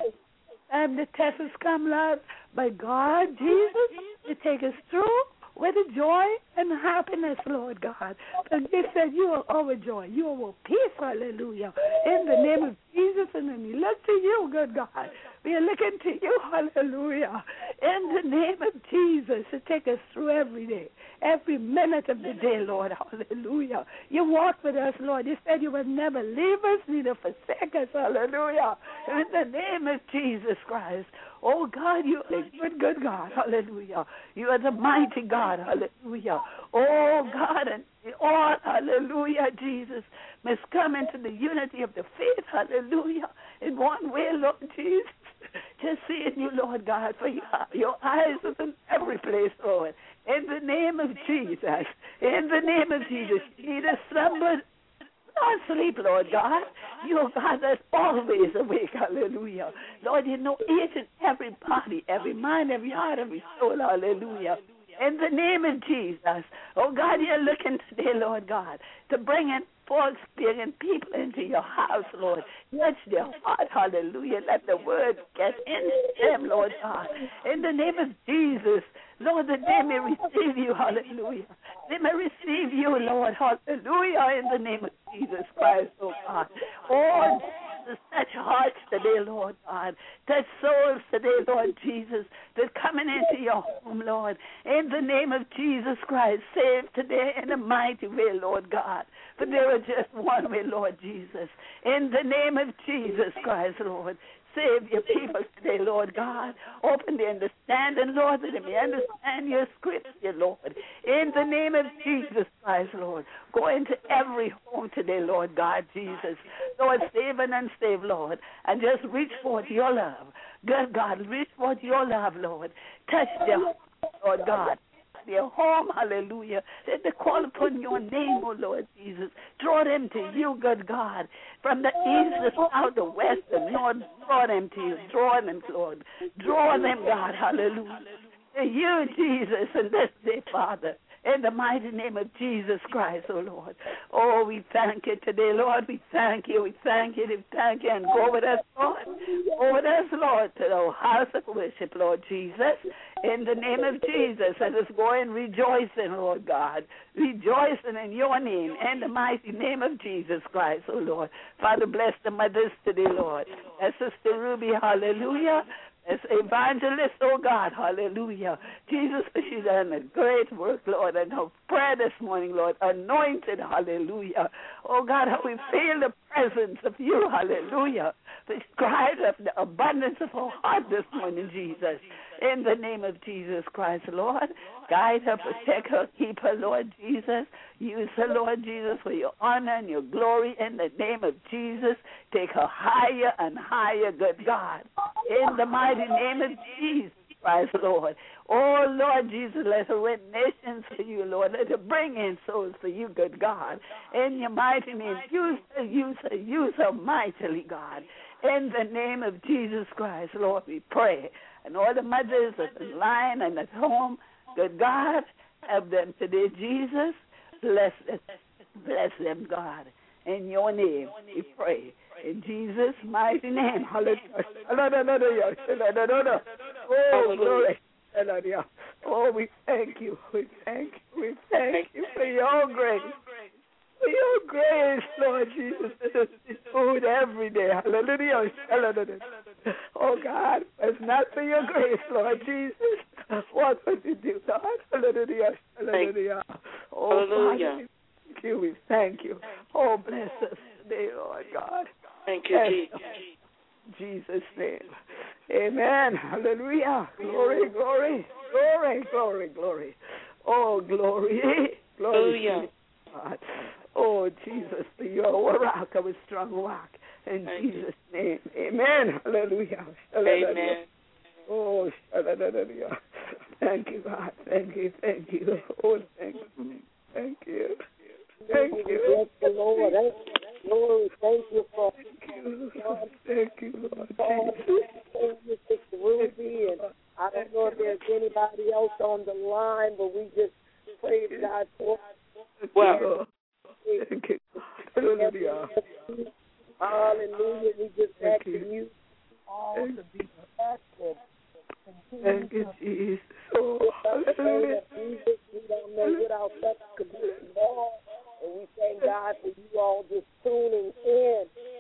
And the tests come, Lord, by God, Jesus, you take us through with the joy and happiness, Lord God. And you said you are our joy. You are our peace, hallelujah. In the name of Jesus, and then we look to you, good God. We are looking to you, hallelujah. In the name of Jesus, to take us through every day, every minute of the day, Lord, hallelujah. You walk with us, Lord. You said you would never leave us, neither forsake us, hallelujah. In the name of Jesus Christ. Oh, God, you are a good God, hallelujah. You are the mighty God, hallelujah. Oh, God, and all, hallelujah, Jesus, must come into the unity of the faith, hallelujah, in one way, Lord Jesus. Just seeing you, Lord God, for your eyes are in every place, Lord. In the name of Jesus, in the name of Jesus, you need a slumber, not sleep, Lord God. You are God that's always awake, hallelujah. Lord, you know each and every body, every mind, every heart, every soul, hallelujah. In the name of Jesus, oh God, you're looking today, Lord God, to bring in poor experienced people into your house, Lord. Touch their heart, hallelujah. Let the word get into them, Lord God. In the name of Jesus, Lord, that they may receive you, hallelujah. They may receive you, Lord, hallelujah, in the name of Jesus Christ, oh God. Oh, Jesus, touch hearts today, Lord God. Touch souls today, Lord Jesus, that's coming into your home, Lord. In the name of Jesus Christ, save today in a mighty way, Lord God. For there is just one way, Lord Jesus. In the name of Jesus Christ, Lord. Save your people today, Lord God. Open the understanding, Lord, that they may understand your scripture, Lord. In the name of Jesus Christ, Lord. Go into every home today, Lord God, Jesus. Lord, save and unsave, Lord. And just reach forth your love. Good God, reach forth your love, Lord. Touch their heart, Lord God. Their home, hallelujah. Let them call upon your name, O Lord Jesus. Draw them to you, good God. From the east, the south, the west, the north, draw them to you. Draw them, Lord. Draw them, God, hallelujah. To you, Jesus, and this day, Father. in the mighty name of Jesus Christ, oh Lord. Oh, we thank you today, Lord. We thank you. We thank you. We thank you. And go with us, Lord. Go with us, Lord, to the house of worship, Lord Jesus. In the name of Jesus, let us go and rejoicing, Lord God. Rejoicing in your name, in the mighty name of Jesus Christ, oh Lord. Father, bless the mothers today, Lord. As Sister Ruby, hallelujah. As evangelist, oh God, hallelujah. Jesus, she's done a great work, Lord, and her prayer this morning, Lord, anointed, hallelujah. Oh God, how we feel the presence of you, hallelujah. The cries of the abundance of her heart this morning, Jesus. In the name of Jesus Christ, Lord, guide her, protect her, keep her, Lord Jesus. Use her, Lord Jesus, for your honor and your glory in the name of Jesus. Take her higher and higher, good God. In the mighty name of Jesus Christ, Lord. Oh, Lord Jesus, let her win nations for you, Lord. Let her bring in souls for you, good God. In your mighty name, use her mightily, God. In the name of Jesus Christ, Lord, we pray. And all the mothers at the line and at home, good God, have them today, Jesus. Bless them, God. In your name, we pray. In Jesus' mighty name. Hallelujah. Oh, glory. Oh, we thank you. We thank you. We thank you for your grace. For your grace, Lord Jesus. It's food every day. Hallelujah. Oh, God, it's not for your grace, Lord Jesus. What would you do, Lord? Hallelujah. Oh, hallelujah. Father, we thank you. Oh, bless us today, Lord God. Thank you, Jesus. Jesus' name. Amen. Hallelujah. Glory, glory, glory, glory, glory. Oh, glory. Glory to God. Oh, Jesus, you are a rock, a strong rock. In Jesus' name. Amen. Hallelujah. Amen. Oh, hallelujah. Thank you, God. Thank you. Thank you. Oh, thank you. Thank you. Thank you. Bless the Lord. Lord, thank you for Thank you, Lord. Sister Ruby, and I don't know if there's anybody else on the line, but we just praise God for. Well, thank you. Hallelujah. Hallelujah. We just ask you all to be blessed. Thank you, Jesus. Oh, hallelujah. Jesus, we don't know what our steps could be tomorrow. And we thank God for you all just tuning in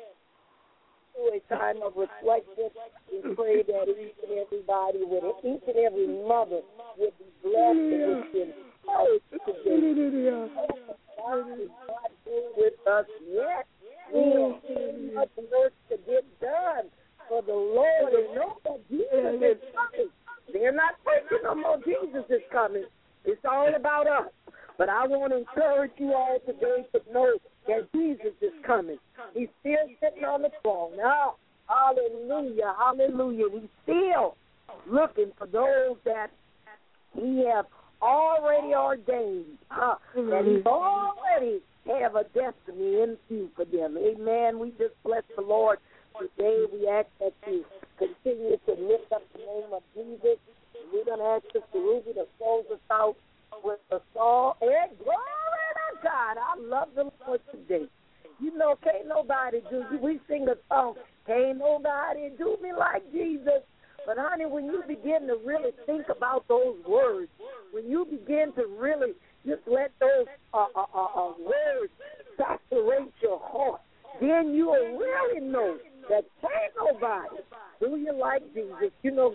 to a time of reflection. We pray that each and everybody, each and every mother would be blessed and would be encouraged today. God is not through with us yet. We have much work to get done for the Lord, and know that Jesus is coming. They're not preaching no more. Jesus is coming. It's all about us. But I want to encourage you all today to know that Jesus is coming. He's still sitting on the throne. Now, hallelujah, hallelujah. We're still looking for those that he have already ordained, that he already have a destiny in view for them. Amen. We just bless the Lord today. We ask that you continue to lift up the name of Jesus. We're going to ask Sister Ruby to close us out with a song. And glory to God. I love the Lord today. You know, can't nobody do you. We sing a song, can't nobody do me like Jesus. But, honey, when you begin to really think about those words, when you begin to really just let those words saturate your heart, then you will really know that can't nobody do you like Jesus. You know,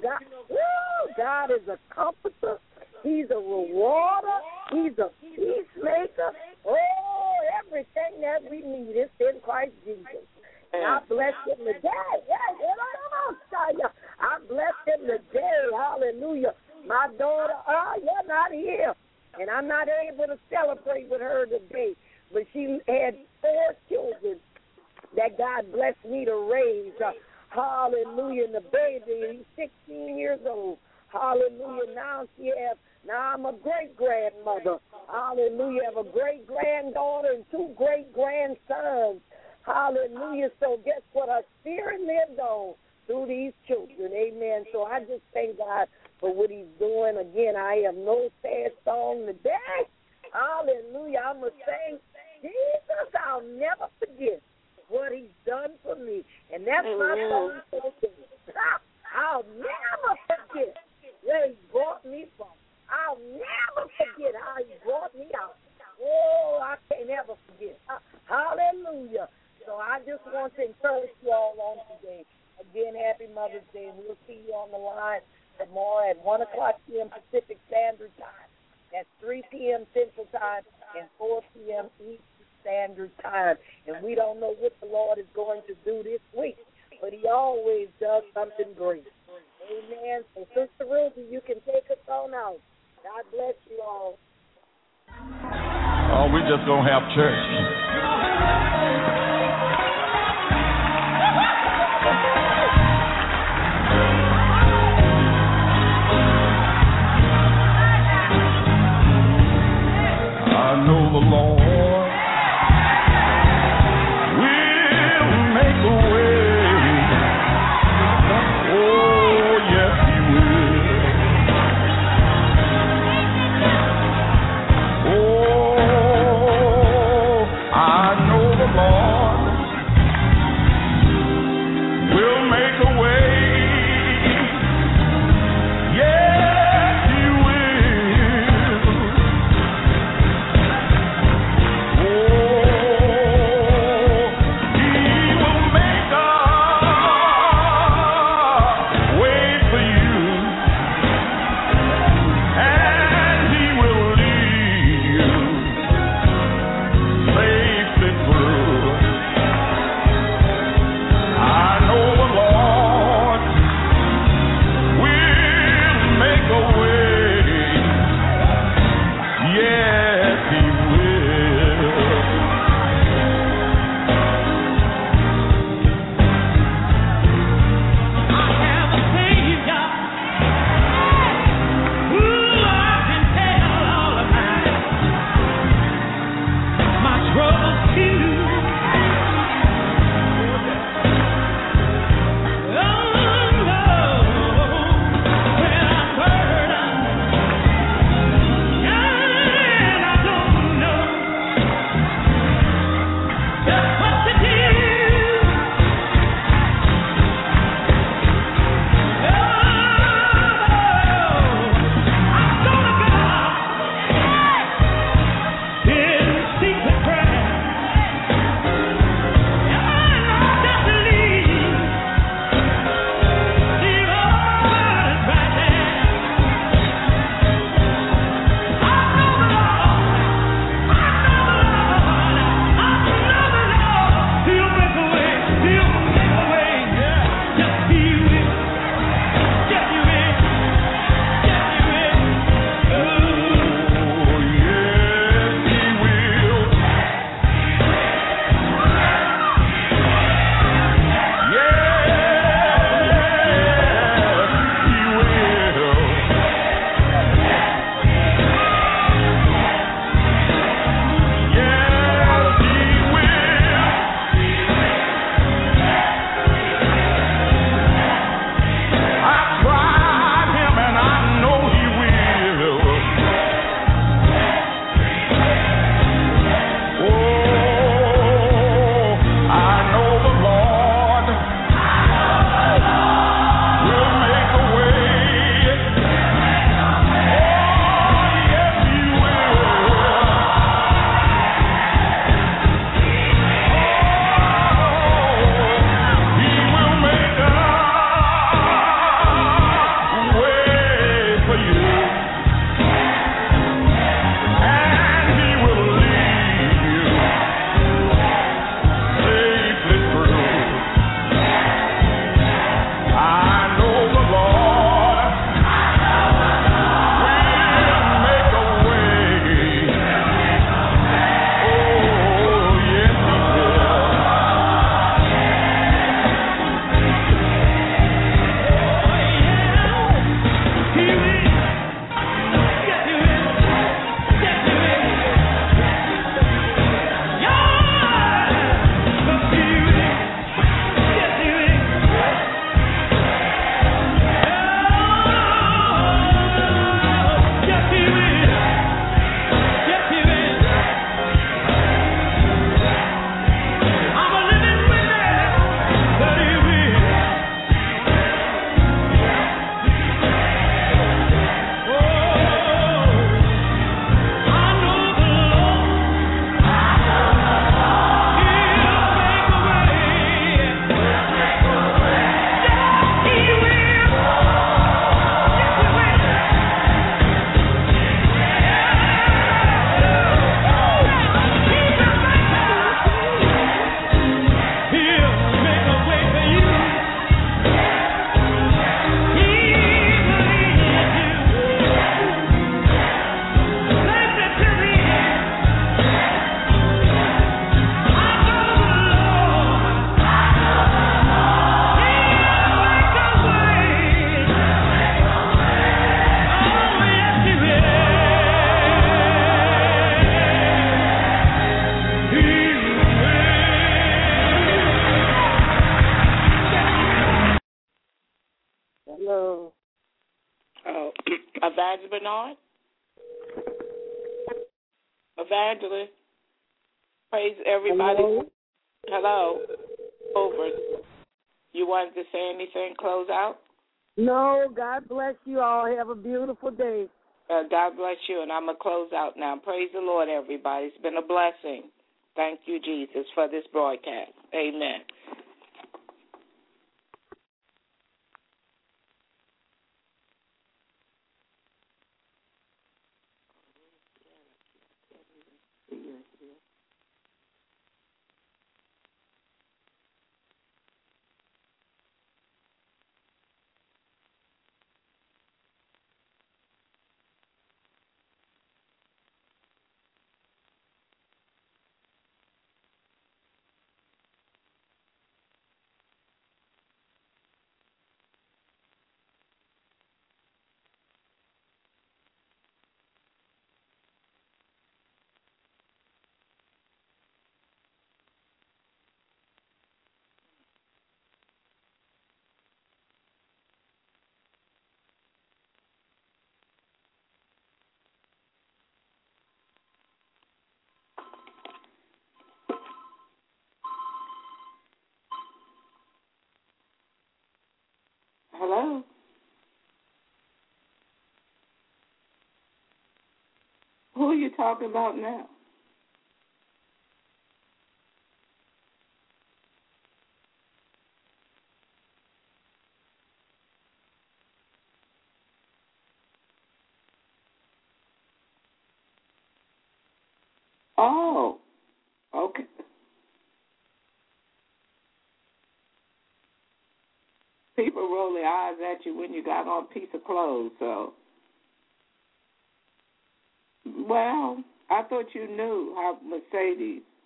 God is a comforter. He's a rewarder. He's a peacemaker. Oh, everything that we need is in Christ Jesus. And I bless him today. I bless him today. Hallelujah. My daughter, you're not here. And I'm not able to celebrate with her today. But she had 4 children that God blessed me to raise. Hallelujah. And the baby, he's 16 years old. Hallelujah. Now I'm a great-grandmother. Hallelujah. I have a great-granddaughter and 2 great-grandsons. Hallelujah. So guess what? Our spirit lived on through these children. Amen. So I just thank God for what he's doing. Again, I have no sad song today. Hallelujah. I'm going to say, Jesus, I'll never forget what he's done for me. And that's my song for the day. I'll never forget where he brought me from. I'll never forget how he brought me out. Oh, I can't ever forget. Hallelujah. So I just want to encourage you all on today. Again, happy Mother's Day. We'll see you on the line tomorrow at 1 o'clock p.m. Pacific Standard Time. That's 3 p.m. Central Time and 4 p.m. Eastern Standard Time. And we don't know what the Lord is going to do this week, but he always does something great. Amen. So, Sister Ruby, you can take us on out. God bless you all. Oh, we just going to have church. I know the Lord will make a way. Oh, yes, he will. Oh, I know the Lord will Hello. Oh, Evangelist Bernard? Evangelist. Praise everybody. Hello. Over. You wanted to say anything, close out? No, God bless you all. Have a beautiful day. God bless you, and I'm going to close out now. Praise the Lord, everybody. It's been a blessing. Thank you, Jesus, for this broadcast. Amen. Hello? Who are you talking about now? Oh, okay. People roll their eyes at you when you got on a piece of clothes, so. Well, I thought you knew how Mercedes